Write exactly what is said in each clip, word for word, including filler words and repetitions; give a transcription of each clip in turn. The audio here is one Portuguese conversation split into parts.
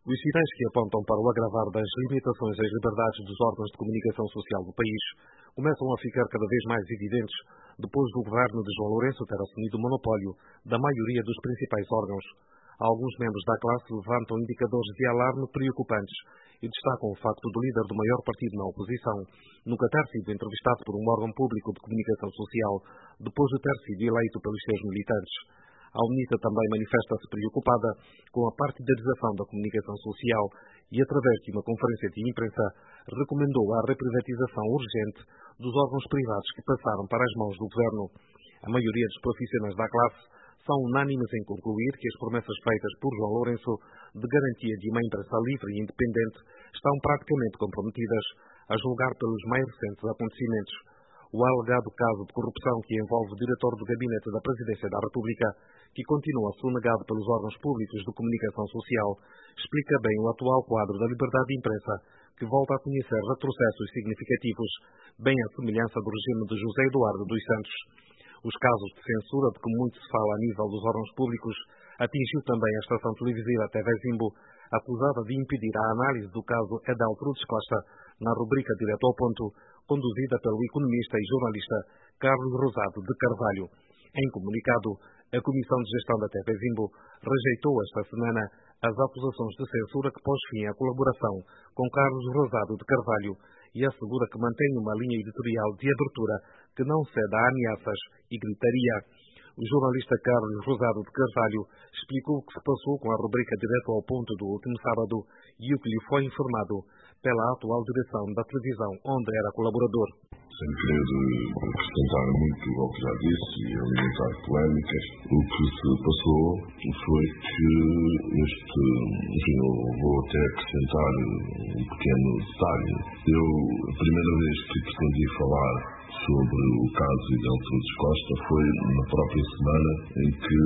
Os sinais que apontam para o agravar das limitações às liberdades dos órgãos de comunicação social do país começam a ficar cada vez mais evidentes depois do governo de João Lourenço ter assumido o monopólio da maioria dos principais órgãos. Alguns membros da classe levantam indicadores de alarme preocupantes e destacam o facto do líder do maior partido na oposição nunca ter sido entrevistado por um órgão público de comunicação social depois de ter sido eleito pelos seus militantes. A UNITA também manifesta-se preocupada com a partidarização da comunicação social e, através de uma conferência de imprensa, recomendou a reprivatização urgente dos órgãos privados que passaram para as mãos do governo. A maioria dos profissionais da classe são unânimes em concluir que as promessas feitas por João Lourenço de garantia de uma imprensa livre e independente estão praticamente comprometidas, a julgar pelos mais recentes acontecimentos. O alegado caso de corrupção que envolve o diretor do Gabinete da Presidência da República, que continua sonegado pelos órgãos públicos de comunicação social, explica bem o atual quadro da liberdade de imprensa, que volta a conhecer retrocessos significativos, bem à semelhança do regime de José Eduardo dos Santos. Os casos de censura de que muito se fala a nível dos órgãos públicos atingiu também a estação televisiva T V Zimbo, acusada de impedir a análise do caso Edel Frutos Costa na rubrica Direto ao Ponto, conduzida pelo economista e jornalista Carlos Rosado de Carvalho. Em comunicado, a Comissão de Gestão da T V Zimbo rejeitou esta semana as acusações de censura que pôs fim à colaboração com Carlos Rosado de Carvalho e assegura que mantém uma linha editorial de abertura que não cede a ameaças e gritaria. O jornalista Carlos Rosado de Carvalho explicou o que se passou com a rubrica Direto ao Ponto do último sábado e o que lhe foi informado pela atual direção da televisão onde era colaborador. Sem querer acrescentar muito ao que já disse e alimentar polémicas, o que se passou foi que este, enfim, eu vou até acrescentar um pequeno detalhe. Eu, a primeira vez que pretendi falar sobre o caso Edel Frutos Costa foi na própria semana em que,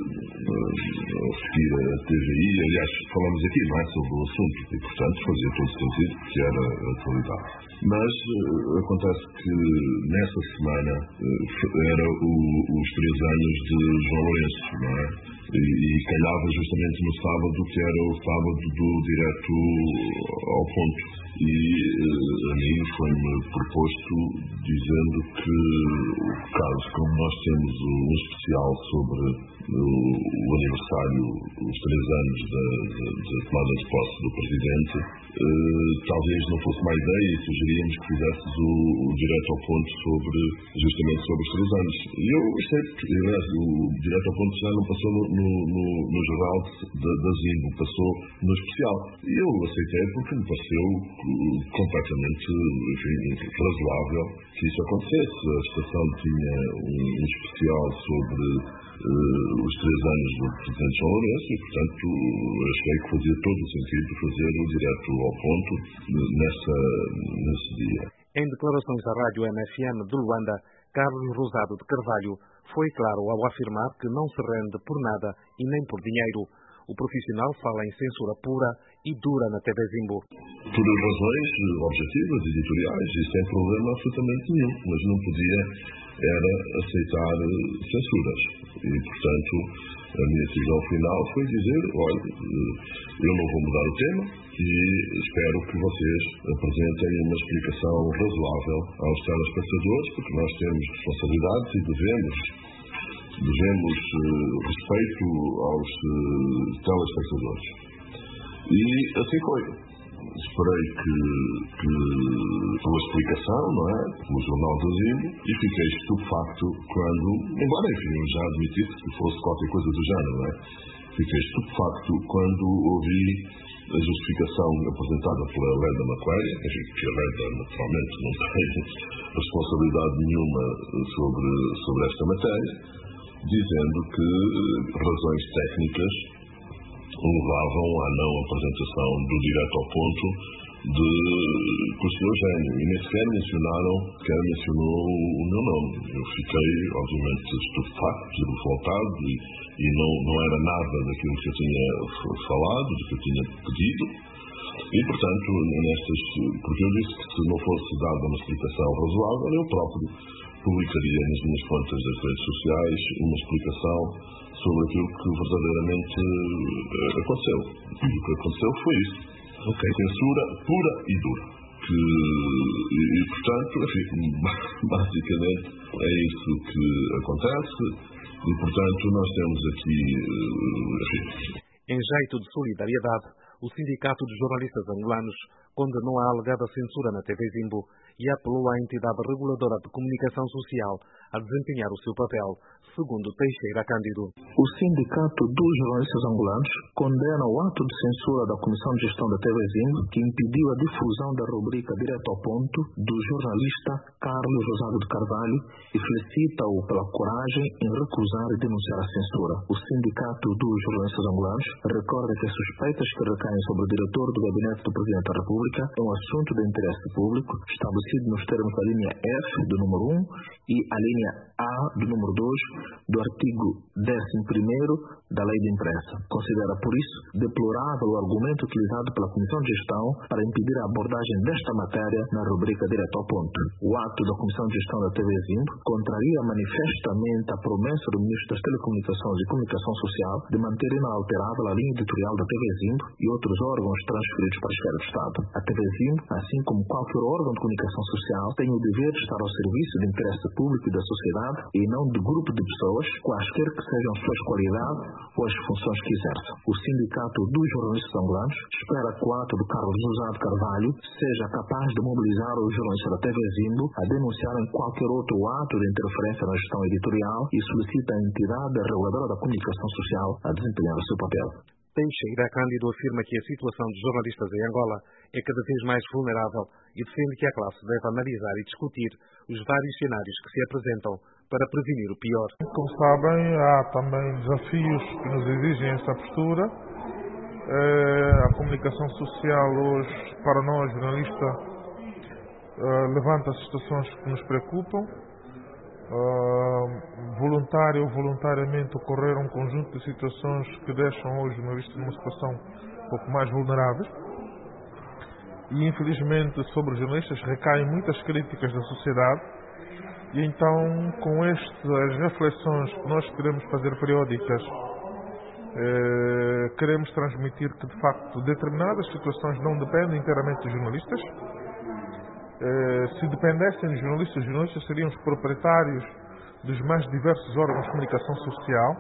ao seguir a T V I, aliás, falamos aqui, não é, sobre o assunto, e portanto fazia todo sentido, porque era a atualidade. Mas uh, acontece que nessa semana uh, era o, os três anos de João Lourenço, não é? E, e calhava justamente no sábado, que era o sábado do Direto ao Ponto. E uh, a mim foi-me proposto dizendo que o caso, como nós temos um especial sobre o, o aniversário, os três anos da, da, da tomada de posse do Presidente, uh, talvez não fosse má ideia e sugeríamos que fizesses o, o Direto ao Ponto sobre, justamente sobre os três anos. E eu aceito, aliás, o Direto ao Ponto já não passou no, no, no, no geral da, da Zimbo, passou no especial. E eu aceitei porque me pareceu completamente, enfim, razoável que isso acontecesse. A estação tinha um, um especial sobre uh, os três anos do Presidente João Lourenço e, portanto, achei que fazia todo o sentido fazer o Direto ao Ponto nessa, nesse dia. Em declarações à rádio M F M de Luanda, Carlos Rosado de Carvalho foi claro ao afirmar que não se rende por nada e nem por dinheiro. O profissional fala em censura pura e dura na T V Zimbo. Por razões objetivas, editoriais, e sem problema absolutamente nenhum, mas não podia era aceitar censuras. E, portanto, a minha decisão final foi dizer, olha, eu não vou mudar o tema e espero que vocês apresentem uma explicação razoável aos telespectadores, porque nós temos responsabilidades e devemos devemos uh, respeito aos uh, telespectadores. E assim foi. Esperei que, que pela explicação, não é? Pelo Jornal do Zimbo, e fiquei estupefacto quando, embora enfim eu já admitisse que fosse qualquer coisa do género, não é? Fiquei estupefacto quando ouvi a justificação apresentada pela Leda Macquarie, enfim, que a Leda naturalmente não tem responsabilidade nenhuma sobre, sobre esta matéria, dizendo que razões técnicas levavam à não apresentação do Direto ao Ponto de, com o senhor Eugênio, e nem sequer mencionaram, sequer mencionou o meu nome. Eu fiquei, obviamente, estupefacto, revoltado, e, e não, não era nada daquilo que eu tinha falado, do que eu tinha pedido. E, portanto, nestas, porque eu disse que se não fosse dada uma explicação razoável, eu próprio publicaria nas minhas contas das redes sociais uma explicação sobre aquilo que verdadeiramente aconteceu. E o que aconteceu foi isso. Okay. Censura pura e dura. Que, e, e, portanto, enfim, basicamente é isso que acontece e, portanto, nós temos aqui, enfim. Em jeito de solidariedade, o Sindicato dos Jornalistas Angolanos condenou a alegada censura na T V Zimbo e apelou à entidade reguladora de comunicação social a desempenhar o seu papel, segundo Teixeira Cândido. O Sindicato dos Jornalistas Angolanos condena o ato de censura da Comissão de Gestão da T V Zimbo que impediu a difusão da rubrica Direto ao Ponto do jornalista Carlos Rosado de Carvalho e felicita-o pela coragem em recusar e denunciar a censura. O Sindicato dos Jornalistas Angolanos recorda que as suspeitas que recaem sobre o diretor do Gabinete do Presidente da República é um assunto de interesse público estabelecido nos termos da linha F do número um e a linha A do número dois do artigo décimo primeiro da Lei de Imprensa. Considera, por isso, deplorável o argumento utilizado pela Comissão de Gestão para impedir a abordagem desta matéria na rubrica Direto ao Ponto. O ato da Comissão de Gestão da T V Zimbo contraria manifestamente a promessa do Ministro das Telecomunicações e Comunicação Social de manter inalterável a linha editorial da T V Zimbo e outros órgãos transferidos para a esfera do Estado. A T V Zimbo, assim como qualquer órgão de comunicação social, tem o dever de estar ao serviço do interesse público e da sociedade e não de grupo de pessoas, quaisquer que sejam suas qualidades ou as funções que exerçam. O Sindicato dos Jornalistas Angolanos espera que o ato de Carlos Rosado Carvalho seja capaz de mobilizar os jornalistas da T V Zimbo a denunciarem qualquer outro ato de interferência na gestão editorial e solicita a entidade reguladora da comunicação social a desempenhar o seu papel. Teixeira Cândido afirma que a situação dos jornalistas em Angola é cada vez mais vulnerável e defende que a classe deve analisar e discutir os vários cenários que se apresentam para prevenir o pior. Como sabem, há também desafios que nos exigem essa postura. A comunicação social hoje, para nós, jornalistas, levanta situações que nos preocupam. Uh, voluntário ou voluntariamente ocorreram um conjunto de situações que deixam hoje os jornalistas numa situação um pouco mais vulnerável e infelizmente sobre os jornalistas recaem muitas críticas da sociedade e então com estas reflexões que nós queremos fazer periódicas eh, queremos transmitir que de facto determinadas situações não dependem inteiramente dos jornalistas. Se dependessem dos jornalistas, os jornalistas seriam os proprietários dos mais diversos órgãos de comunicação social,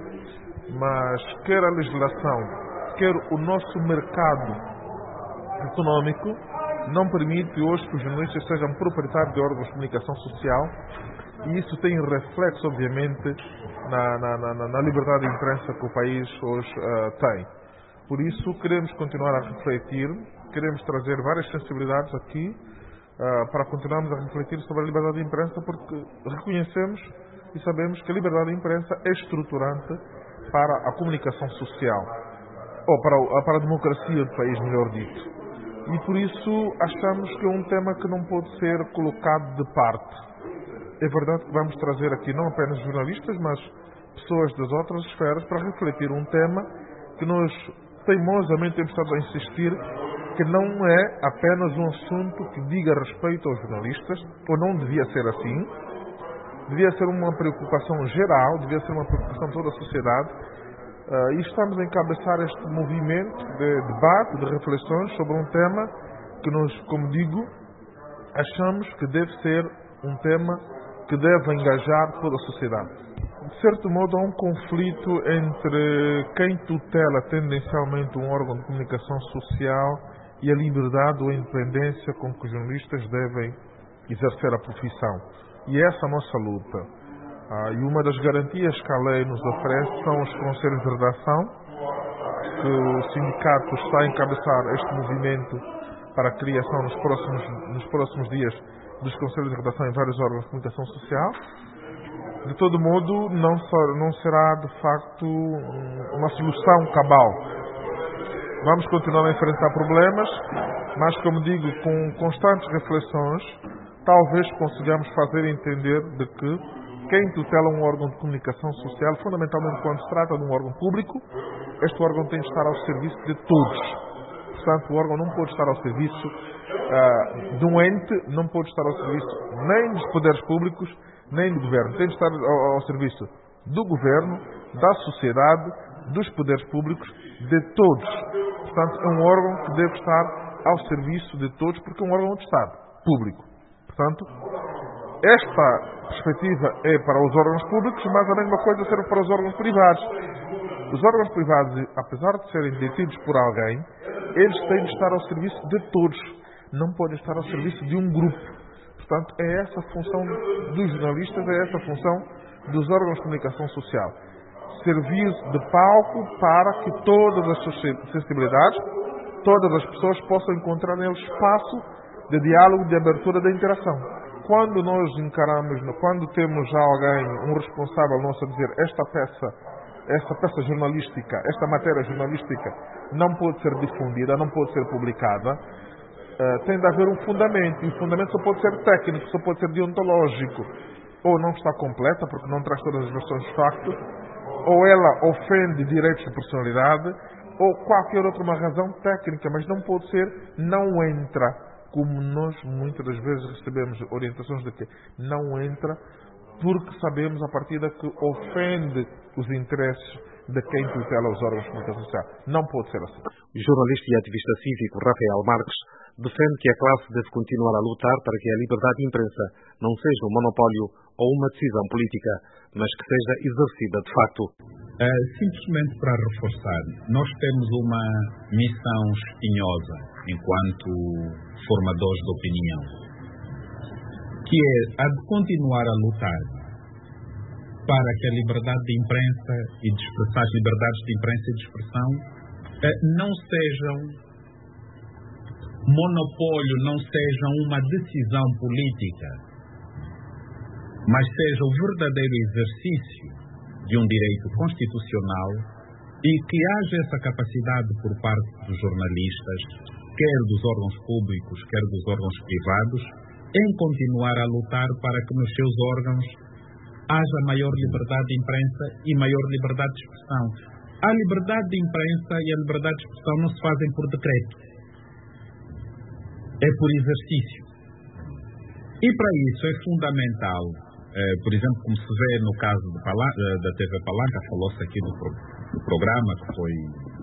mas quer a legislação, quer o nosso mercado econômico, não permite hoje que os jornalistas sejam proprietários de órgãos de comunicação social e isso tem reflexo, obviamente, na, na, na, na liberdade de imprensa que o país hoje uh, tem. Por isso, queremos continuar a refletir, queremos trazer várias sensibilidades aqui, Uh, para continuarmos a refletir sobre a liberdade de imprensa, porque reconhecemos e sabemos que a liberdade de imprensa é estruturante para a comunicação social, ou para, a, para a democracia do país, melhor dito. E por isso achamos que é um tema que não pode ser colocado de parte. É verdade que vamos trazer aqui não apenas jornalistas, mas pessoas das outras esferas para refletir um tema que nós teimosamente temos estado a insistir que não é apenas um assunto que diga respeito aos jornalistas, ou não devia ser assim, devia ser uma preocupação geral, devia ser uma preocupação de toda a sociedade, uh, e estamos a encabeçar este movimento de debate, de reflexões sobre um tema que nós, como digo, achamos que deve ser um tema que deve engajar toda a sociedade. De certo modo, há um conflito entre quem tutela tendencialmente um órgão de comunicação social e a liberdade ou a independência com que os jornalistas devem exercer a profissão. E essa é a nossa luta. Ah, e uma das garantias que a lei nos oferece são os conselhos de redação, que o sindicato está a encabeçar este movimento para a criação nos próximos, nos próximos dias dos conselhos de redação em vários órgãos de comunicação social. De todo modo, não, só, não será de facto uma solução cabal. Vamos continuar a enfrentar problemas, mas, como digo, com constantes reflexões, talvez consigamos fazer entender de que quem tutela um órgão de comunicação social, fundamentalmente quando se trata de um órgão público, este órgão tem de estar ao serviço de todos. Portanto, o órgão não pode estar ao serviço uh, de um ente, não pode estar ao serviço nem dos poderes públicos, nem do governo. Tem de estar ao, ao serviço do governo, da sociedade, dos poderes públicos, de todos. Portanto, é um órgão que deve estar ao serviço de todos, porque é um órgão de Estado, público. Portanto, esta perspectiva é para os órgãos públicos, mas a mesma coisa serve para os órgãos privados. Os órgãos privados, apesar de serem detidos por alguém, eles têm de estar ao serviço de todos. Não podem estar ao serviço de um grupo. Portanto, é essa a função dos jornalistas, é essa a função dos órgãos de comunicação social. Servir de palco para que todas as suas sensibilidades, todas as pessoas possam encontrar nele espaço de diálogo, de abertura, de interação. Quando nós encaramos, quando temos já alguém, um responsável nosso a dizer esta peça, esta peça jornalística, esta matéria jornalística não pode ser difundida, não pode ser publicada, uh, tem de haver um fundamento, e o fundamento só pode ser técnico, só pode ser deontológico. Ou não está completa, porque não traz todas as versões de facto, ou ela ofende direitos de personalidade, ou qualquer outra uma razão técnica, mas não pode ser, não entra, como nós muitas das vezes recebemos orientações de que não entra, porque sabemos a partir de que ofende os interesses de quem tutela os órgãos de comunicação social. Não pode ser assim. O jornalista e ativista cívico Rafael Marques defende que a classe deve continuar a lutar para que a liberdade de imprensa não seja um monopólio ou uma decisão política, mas que seja exercida de facto. Uh, simplesmente para reforçar, nós temos uma missão espinhosa enquanto formadores de opinião, que é a de continuar a lutar para que a liberdade de imprensa e de expressão, as liberdades de imprensa e de expressão uh, não sejam monopólio, não sejam uma decisão política, mas seja o verdadeiro exercício de um direito constitucional, e que haja essa capacidade por parte dos jornalistas, quer dos órgãos públicos, quer dos órgãos privados, em continuar a lutar para que nos seus órgãos haja maior liberdade de imprensa e maior liberdade de expressão. A liberdade de imprensa e a liberdade de expressão não se fazem por decreto, é por exercício. E para isso é fundamental, eh, por exemplo, como se vê no caso do Palan- da T V Palanca, falou-se aqui do, pro- do programa que foi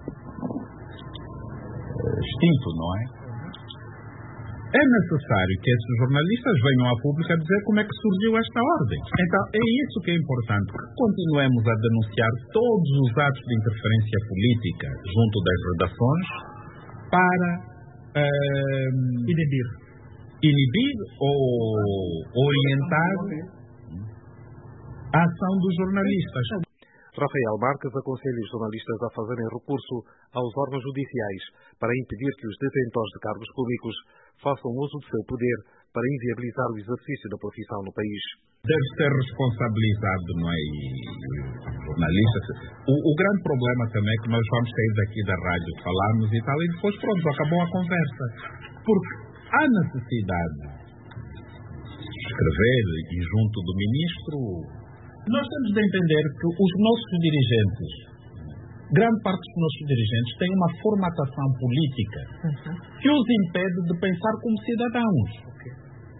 eh, extinto, não é? É necessário que esses jornalistas venham à público a dizer como é que surgiu esta ordem. Então, é isso que é importante, que continuemos a denunciar todos os atos de interferência política junto das redações para eh, inibir, inibir ou orientar a ação dos jornalistas. Rafael Marques aconselha os jornalistas a fazerem recurso aos órgãos judiciais para impedir que os detentores de cargos públicos façam uso do seu poder para inviabilizar o exercício da profissão no país. Deve ser responsabilizado, não é? E os jornalistas. O, o grande problema também é que nós vamos sair daqui da rádio, falamos e tal, e depois pronto, acabou a conversa. Porque há necessidade de escrever e junto do ministro. Nós temos de entender que os nossos dirigentes, grande parte dos nossos dirigentes, têm uma formatação política uhum. que os impede de pensar como cidadãos. Okay.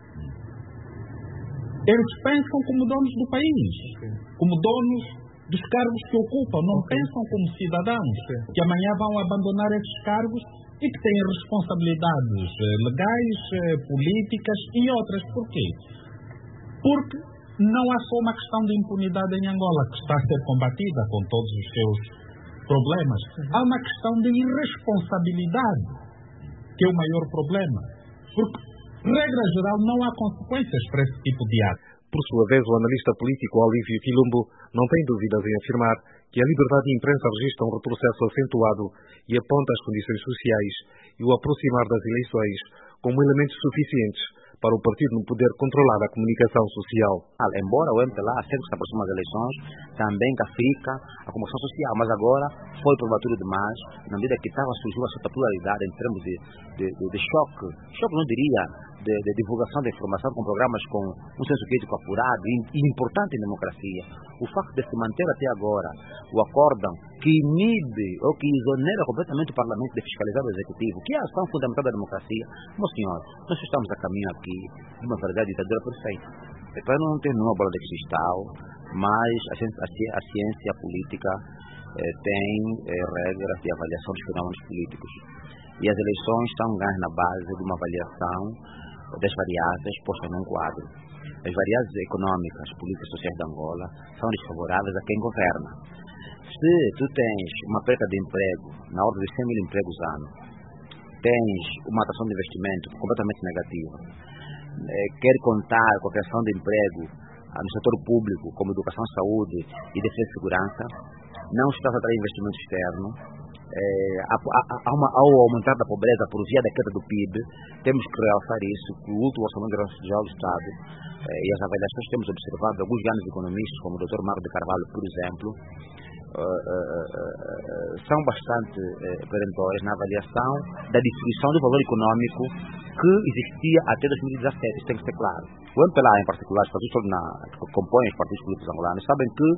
Eles pensam como donos do país, okay. como donos dos cargos que ocupam, não okay. pensam como cidadãos, okay. que amanhã vão abandonar esses cargos e que têm responsabilidades legais, políticas e outras. Por quê? Porque não há só uma questão de impunidade em Angola, que está a ser combatida com todos os seus problemas. Há uma questão de irresponsabilidade, que é o maior problema. Porque, regra geral, não há consequências para esse tipo de ato. Por sua vez, o analista político Olívio Quilumbo não tem dúvidas em afirmar que a liberdade de imprensa registra um retrocesso acentuado e aponta as condições sociais e o aproximar das eleições como elementos suficientes para o partido no poder controlar a comunicação social. Embora o M P L A sempre se aproxima das eleições, também que fica a comunicação social, mas agora foi prematuro demais, na medida que estava surgindo a sua pluralidade em termos de, de, de, de choque, choque não diria, de, de divulgação da informação com programas com um senso crítico apurado e, e importante em democracia. O facto de se manter até agora o acórdão que inibe ou que exonera completamente o Parlamento de fiscalizar o Executivo, que é a ação fundamental da democracia, meus senhores, nós estamos a caminho aqui de uma verdade ditadura perfeita. Então não tem nenhuma bola de cristal, mas a ciência, a ciência política eh, tem eh, regras de avaliação dos fenômenos políticos. E as eleições estão ganhas na base de uma avaliação das variáveis postas num quadro. As variáveis econômicas, políticas e sociais de Angola são desfavoráveis a quem governa. Se tu tens uma perda de emprego na ordem de cem mil empregos ano, tens uma atração de investimento completamente negativa, eh, quer contar com a criação de emprego ah, no setor público, como educação, saúde e defesa e segurança, não estás a atrair investimento externo, eh, a, a, a uma, ao aumentar da pobreza por via da queda do P I B, temos que realçar isso, que o último orçamento geral do Estado eh, e as avaliações que temos observado, alguns grandes economistas, como o doutor Mário de Carvalho, por exemplo, Uh, uh, uh, uh, são bastante uh, perentórias na avaliação da distribuição do valor econômico que existia até dois mil e dezassete, isso tem que ser claro. O M P L A em particular, os partidos que compõem os partidos políticos angolanos, sabem que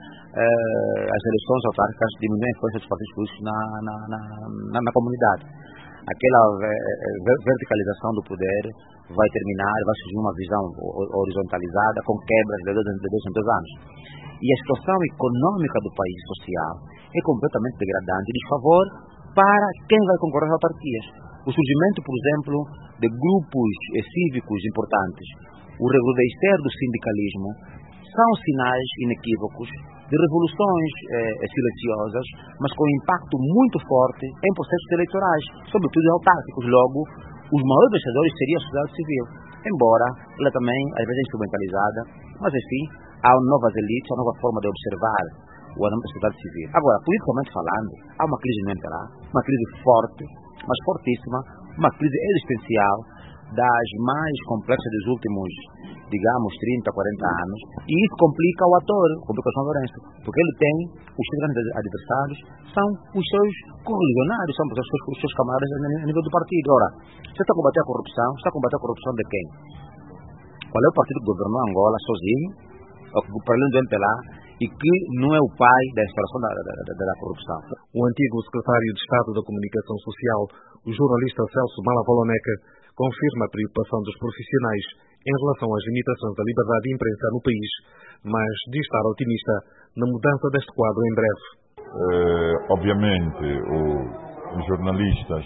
uh, as eleições autárquicas diminuem a influência dos partidos políticos na, na, na, na, na comunidade. Aquela uh, verticalização do poder vai terminar, vai surgir uma visão horizontalizada com quebras de dois, de dois em dois anos. E a situação econômica do país social é completamente degradante e desfavor para quem vai concorrer às autarquias. O surgimento, por exemplo, de grupos eh, cívicos importantes, o recrudescer do sindicalismo, são sinais inequívocos de revoluções eh, silenciosas, mas com impacto muito forte em processos eleitorais, sobretudo autárquicos. Logo, os maiores vencedores seriam a sociedade civil, embora ela também, às vezes, é instrumentalizada, mas, enfim, há novas elites, há nova forma de observar o anão da sociedade civil. Agora, politicamente falando, há uma crise no M P L A, uma crise forte, mas fortíssima, uma crise existencial das mais complexas dos últimos, digamos, trinta, quarenta anos, e isso complica o ator, complica o João Lourenço, porque ele tem, os seus grandes adversários são os seus correligionários, são os seus, os seus camaradas a nível do partido. Ora, você está a combater a corrupção, você está a combater a corrupção de quem? Qual é o partido que governou Angola sozinho, para além do M P L A, e que não é o pai da instalação da, da, da, da corrupção? O antigo secretário de Estado da Comunicação Social, o jornalista Celso Malavoloneca, confirma a preocupação dos profissionais em relação às limitações da liberdade de imprensa no país, mas diz estar otimista na mudança deste quadro em breve. Eh, obviamente, o, os jornalistas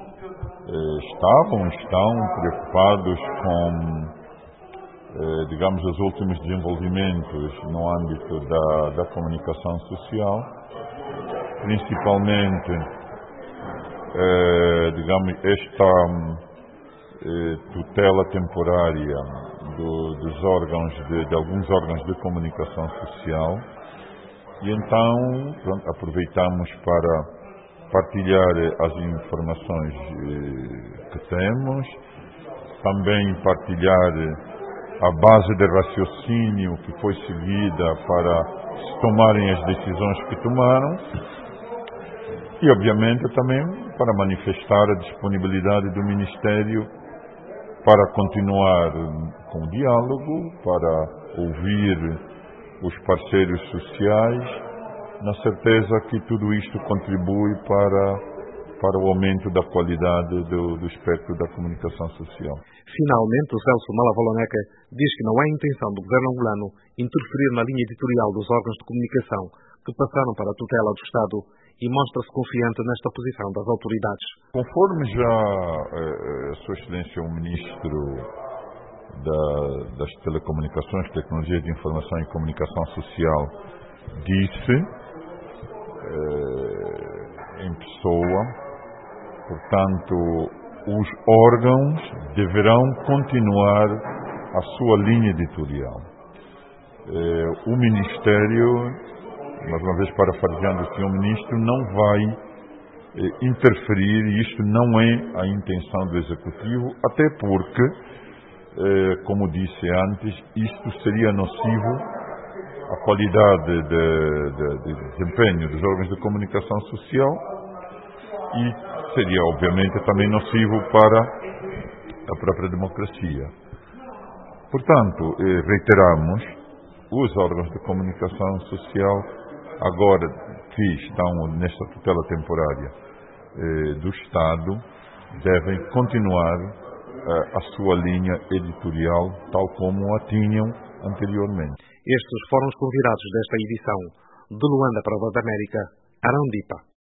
eh, estavam, estão preocupados com Eh, digamos, os últimos desenvolvimentos no âmbito da, da comunicação social, principalmente, eh, digamos, esta eh, tutela temporária do, dos órgãos, de, de alguns órgãos de comunicação social, e então, pronto, aproveitamos para partilhar as informações eh, que temos, também partilhar a base de raciocínio que foi seguida para se tomarem as decisões que tomaram e, obviamente, também para manifestar a disponibilidade do Ministério para continuar com o diálogo, para ouvir os parceiros sociais, na certeza que tudo isto contribui para para o aumento da qualidade do, do espectro da comunicação social. Finalmente, o Celso Malavoloneca diz que não há intenção do governo angolano interferir na linha editorial dos órgãos de comunicação que passaram para a tutela do Estado e mostra-se confiante nesta posição das autoridades. Conforme já eh, a Sua Excelência, o Ministro da, das Telecomunicações, Tecnologia de Informação e Comunicação Social, disse eh, em pessoa, portanto, os órgãos deverão continuar a sua linha editorial. Eh, o Ministério, mais uma vez parafraseando o senhor Ministro, não vai eh, interferir, e isto não é a intenção do Executivo, até porque, eh, como disse antes, isto seria nocivo à qualidade de, de, de desempenho dos órgãos de comunicação social e seria, obviamente, também nocivo para a própria democracia. Portanto, reiteramos, os órgãos de comunicação social, agora que estão nesta tutela temporária eh, do Estado, devem continuar eh, a sua linha editorial, tal como a tinham anteriormente. Estes foram os convidados desta edição. De Luanda para a Voz da América, Arão Dipa.